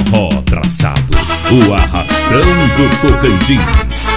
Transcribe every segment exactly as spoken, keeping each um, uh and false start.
Ó traçado, o arrastão do Tocantins.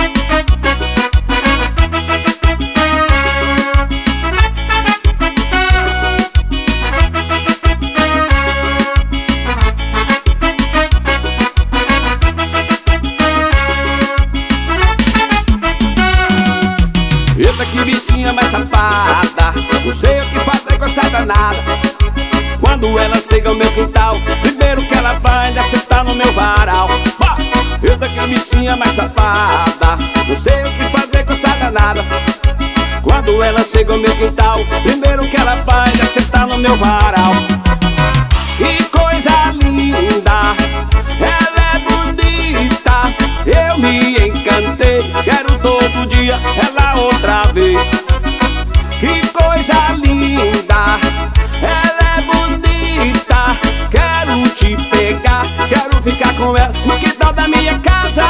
Eita, que bichinha mais safada, não sei o que fazer com essa danada. Quando ela chega ao meu quintal, primeiro que ela vai ainda sentar no meu varal. Bah! Eita, que bichinha mais safada, não sei o que fazer com essa danada. Quando ela chega ao meu quintal, primeiro que ela vai ainda sentar no meu varal. Que coisa linda, ela é bonita, eu me encantei, quero todo dia ela outra vez. Que coisa linda, ela é bonita, quero te pegar, quero ficar com ela no quintal da minha casa.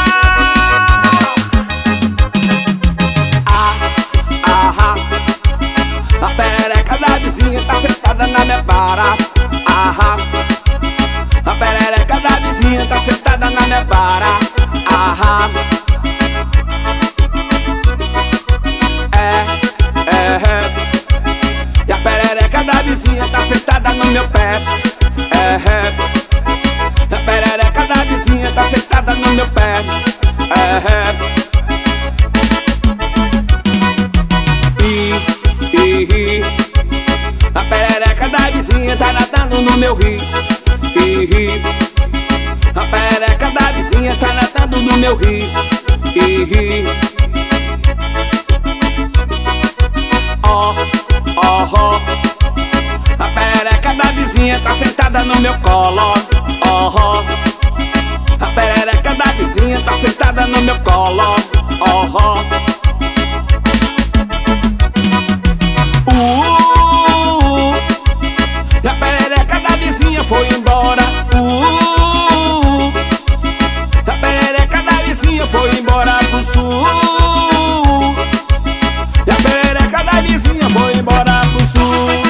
Ah, ah, ah, a perereca da vizinha tá sentada na minha vara. Ah, ah, a perereca da vizinha tá sentada na minha vara. Ah, ah, é, é, é. E a perereca da vizinha tá sentada no meu pé. É, é. A perereca da vizinha tá sentada no meu pé. É, é. E, e, e. A perereca da vizinha tá nadando no meu rio. E, e. A perereca da vizinha tá nadando no meu rio. E, e. Ó, ó, ó. A perereca da vizinha tá sentada no meu colo. Ó, ó. A perereca da vizinha tá sentada no meu colo. Ó, ó. Uh, e a perereca da vizinha foi embora. Uh, a perereca da vizinha foi embora pro sul. E a perereca da vizinha foi embora pro sul.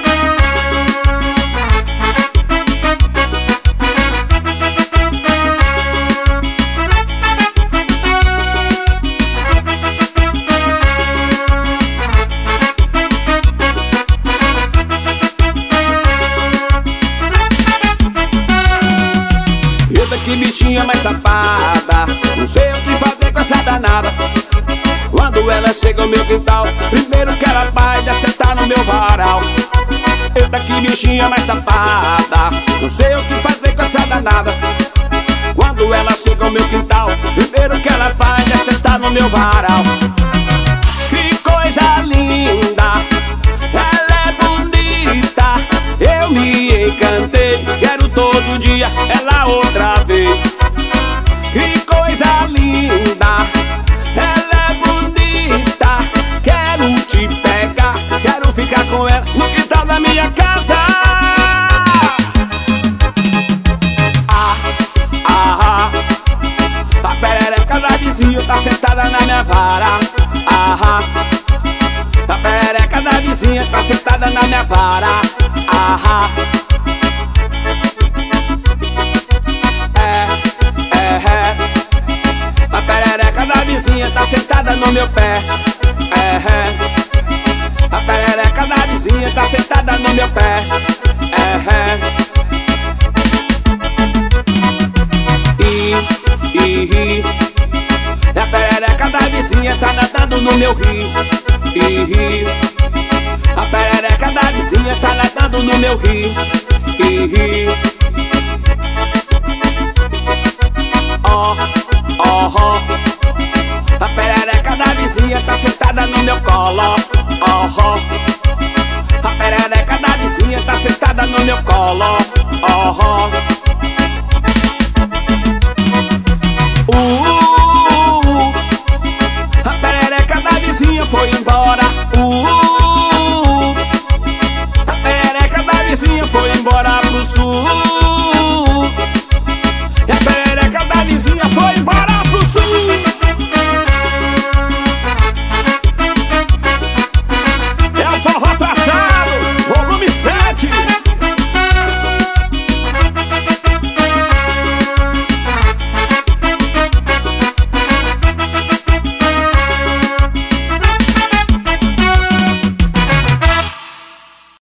Eita, que bichinha mais safada, não sei o que fazer com essa danada. Quando ela chega ao meu quintal, primeiro que ela vai ainda sentar no meu varal. Eita, que bichinha mais safada, não sei o que fazer com essa danada. Quando ela chega ao meu quintal, primeiro que ela vai ainda sentar no meu varal. Que coisa linda, ela é bonita, eu me encantei, quero todo dia ela outra vez. Que coisa linda, ela é bonita, quero te pegar, quero ficar com ela no quintal da minha casa. Ah, ah, ah, a perereca da vizinha tá sentada na minha vara. Ah, ah, a perereca da vizinha tá sentada na minha vara. Ah, ah, é, é, é. A perereca da vizinha tá sentada no meu pé. É, é. A perereca da vizinha tá sentada no meu pé. É, é. E, e, e. A perereca da vizinha tá nadando no meu rio. E, e. A perereca da vizinha tá nadando no meu rio.